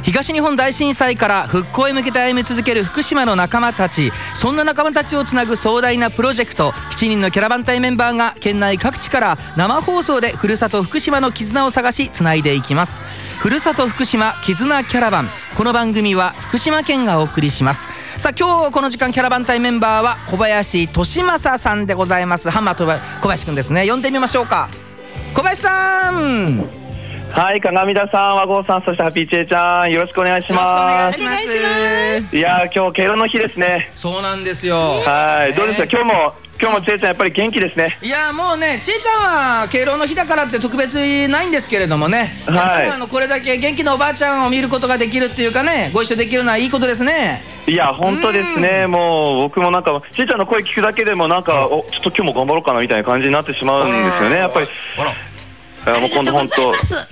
東日本大震災から復興へ向けて歩み続ける福島の仲間たち、そんな仲間たちをつなぐ壮大なプロジェクト、7人のキャラバン隊メンバーが県内各地から生放送でふるさと福島の絆を探しつないでいきます。ふるさと福島絆キャラバン、この番組は福島県がお送りします。さあ今日この時間キャラバン隊メンバーは小林俊正さんでございます。ハンマー小林くんですね。呼んでみましょうか。小林さん。 はい、鏡田さん、和合さん、そしてハッピーチェイちゃん、よろしくお願いします。 よろしくお願いします。 いやー、今日敬老の日ですね。 そうなんですよ。 はい、どうですか、今日もチェイちゃんやっぱり元気ですね。 いやもうね、チェイちゃんは敬老の日だからって特別ないんですけれどもね、はい、これだけ元気なおばあちゃんを見ることができるっていうかね、ご一緒できるのはいいことですね。 いや本当ですね。もう僕もなんかチェイちゃんの声聞くだけでもなんかちょっと今日も頑張ろうかなみたいな感じになってしまうんですよね、やっぱり。もう今度本当、い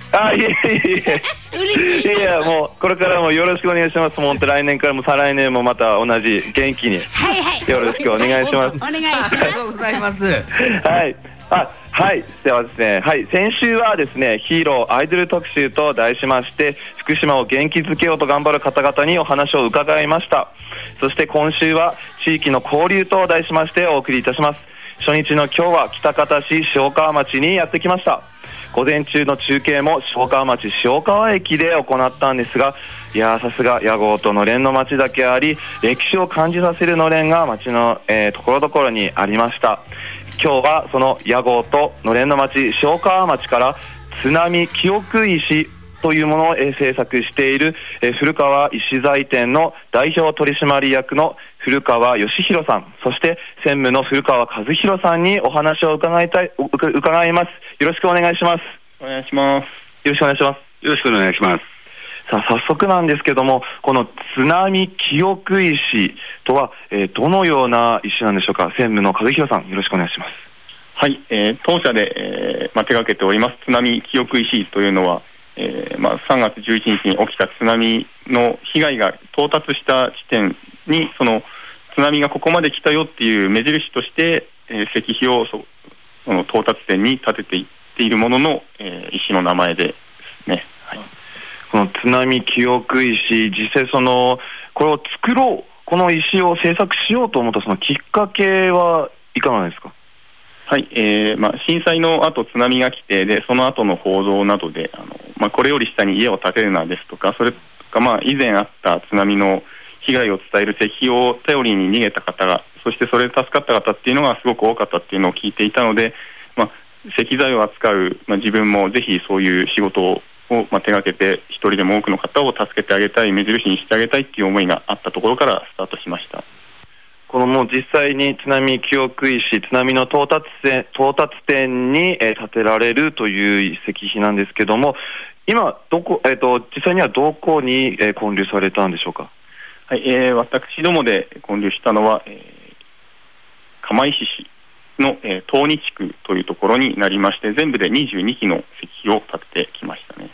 やもうこれからもよろしくお願いします。本当来年からも再来年もまた同じ元気によろしくお願いします。 お願いします。ありがとうございます。 はい。はい、ではですね、はい、先週はですね、ヒーローアイドル特集と題しまして、福島を元気づけようと頑張る方々にお話を伺いました。そして今週は地域の交流と題しましてお送りいたします。初日の今日は喜多方市塩川町にやってきました。午前中の中継も塩川町塩川駅で行ったんですが、いやさすが屋号とのれんの町だけあり、歴史を感じさせるのれんが町の、ところどころにありました。今日はその屋号とのれんの町塩川町から津波記憶石というものを制作している古川石材店の代表取締役の古川義弘さん、そして専務の古川和弘さんにお話を伺います。よろしくお願いします。 お願いします。 よろしくお願いします。 よろしくお願いします。 さあ早速なんですけども、この津波記憶石とは、どのような石なんでしょうか。専務の和弘さん、よろしくお願いします。 はい、当社で、手掛けております津波記憶石というのは、3月11日に起きた津波の被害が到達した地点にその津波がここまで来たよっていう目印として、石碑をその到達点に立てていっているものの、石の名前ですね。はい、 この津波記憶石、実際これを作ろう、この石を制作しようと思ったそのきっかけはいかがですか。 はい、震災の後津波が来て、でその後の報道などでこれより下に家を建てるなですとか、それか以前あった津波の被害を伝える石碑を頼りに逃げた方が、そしてそれで助かった方っていうのがすごく多かったっていうのを聞いていたので、石材を扱う、自分もぜひそういう仕事を手掛けて一人でも多くの方を助けてあげたい、目印にしてあげたいっていう思いがあったところからスタートしました。 このもう実際に津波記憶石、津波の到達点に建てられるという石碑なんですけども、今実際にはどこに建立されたんでしょうか。 はい、私どもで建立したのは、釜石市の東二地区というところになりまして、全部で22基の石碑を建ててきましたね。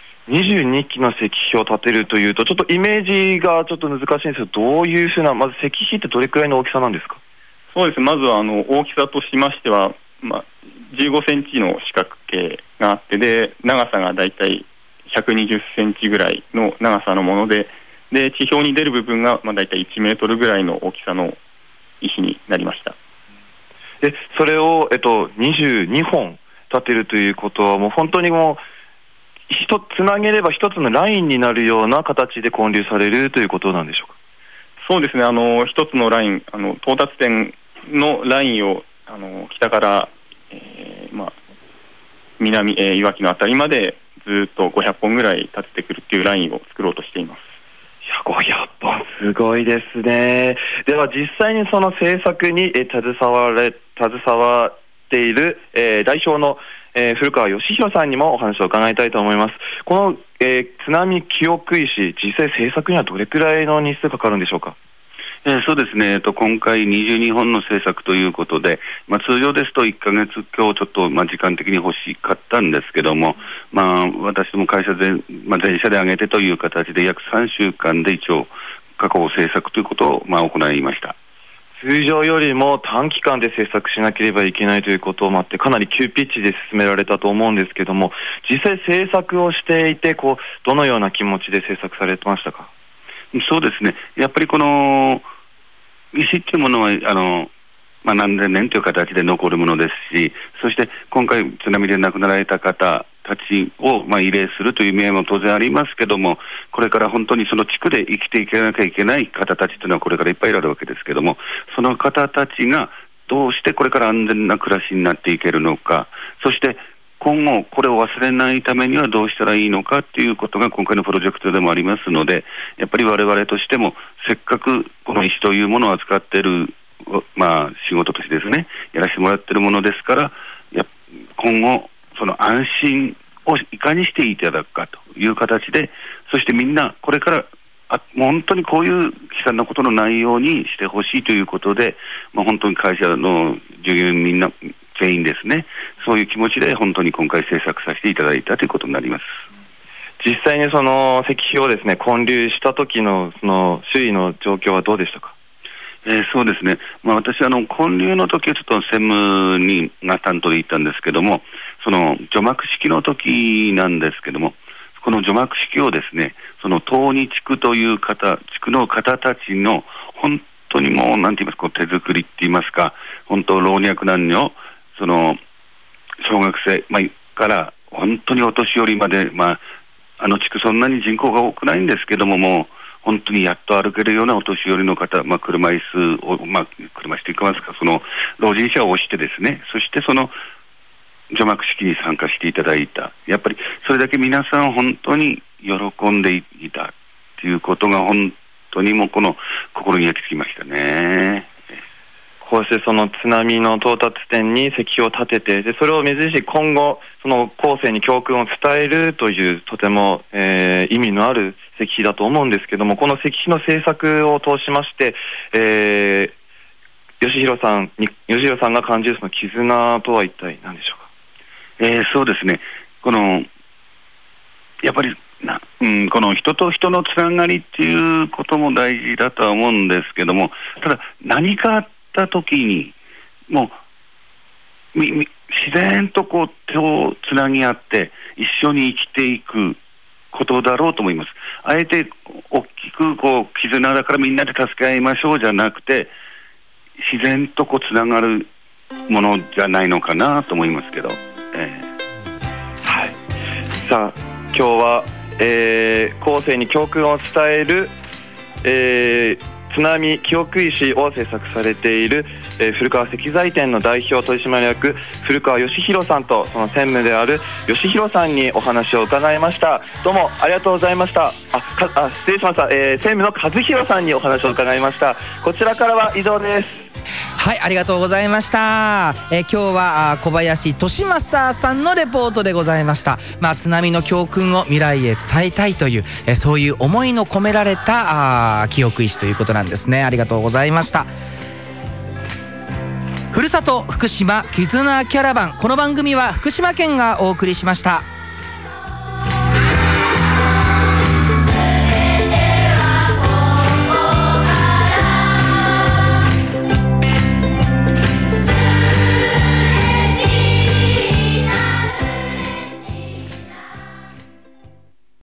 22基の石碑を建てるというとちょっとイメージがちょっと難しいんですけど、どういうふうな、まず石碑ってどれくらいの大きさなんですか。 そうです。まずは大きさとしましては、15センチの四角形があって、で長さがだいたい120センチぐらいの長さのもので、地表に出る部分がだいたい1メートルぐらいの大きさの石になりました。 でそれを、22本立てるということは、もう本当にもうつなげれば一つのラインになるような形で建立されるということなんでしょうか。 そうですね。一つのライン、到達点のラインを北から、南、いわきのあたりまでずっと500本ぐらい立ててくるっていうラインを作ろうとしています。 いや、500本すごいですね。では実際にその制作に携わっている、代表の古川義弘さんにもお話を伺いたいと思います。この、津波記憶石、実際制作にはどれくらいの日数かかるんでしょうか。 そうですね、今回22本の制作ということで、通常ですと1ヶ月強ちょっと、時間的に欲しかったんですけども、私ども会社全社で挙げてという形で約3週間で一応過去制作ということを行いました。 通常よりも短期間で制作しなければいけないということもあって、かなり急ピッチで進められたと思うんですけども、実際制作をしていてどのような気持ちで制作されてましたか？ そうですね、やっぱりこの石っていうものは何千年という形で残るものですし、そして今回津波で亡くなられた方たちを慰霊するという意味合いも当然ありますけども、これから本当にその地区で生きていかなきゃいけない方たちというのはこれからいっぱいいられるわけですけども、その方たちがどうしてこれから安全な暮らしになっていけるのか、そして今後これを忘れないためにはどうしたらいいのかっていうことが今回のプロジェクトでもありますので、やっぱり我々としてもせっかくこの石というものを扱っている仕事としてですね、やらせてもらっているものですから、今後その安心をいかにしていただくかという形で、そしてみんなこれからもう本当にこういう悲惨なことのないようにしてほしいということで、本当に会社の従業員みんな全員ですね、そういう気持ちで本当に今回制作させていただいたということになります。 実際にその石碑をですね建立した時のその周囲の状況はどうでしたか？ そうですね、私建立の時はちょっと専務が担当で行ったんですけども、その除幕式の時なんですけども、この除幕式をですね、その東二地区という地区の方たちの本当にもうなんて言いますか、手作りって言いますか、本当老若男女、その小学生、から本当にお年寄りまで、地区そんなに人口が多くないんですけども、もう本当にやっと歩けるようなお年寄りの方、車椅子を、車椅子といいますか、その老人車を押してですね、そしてその除幕式に参加していただいた。やっぱりそれだけ皆さん本当に喜んでいたということが本当にもうこの心に焼き付きましたね。 こうしてその津波の到達点に石碑を立てて、でそれを目印に今後その後世に教訓を伝えるというとても、意味のある石碑だと思うんですけども、この石碑の制作を通しまして、吉弘さんが感じるその絆とは一体何でしょうか？ そうですね、やっぱりこの人と人のつながりっていうことも大事だとは思うんですけども、ただ何かあった時にもう自然と手をつなぎ合って一緒に生きていくことだろうと思います。あえて大きく絆だからみんなで助け合いましょうじゃなくて、自然とつながるものじゃないのかなと思いますけど、はい。 さあ今日は、後世に教訓を伝える、津波記憶石を制作されている、古川石材店の代表取締役古川義弘さんと、その専務である義弘さんにお話を伺いました。どうもありがとうございました。失礼しました、専務の和弘さんにお話を伺いました。こちらからは以上です。 はい、ありがとうございました。今日は小林利正さんのレポートでございました。津波の教訓を未来へ伝えたいという、そういう思いの込められた記憶石ということなんですね。ありがとうございました。ふるさと福島絆キャラバン、この番組は福島県がお送りしました。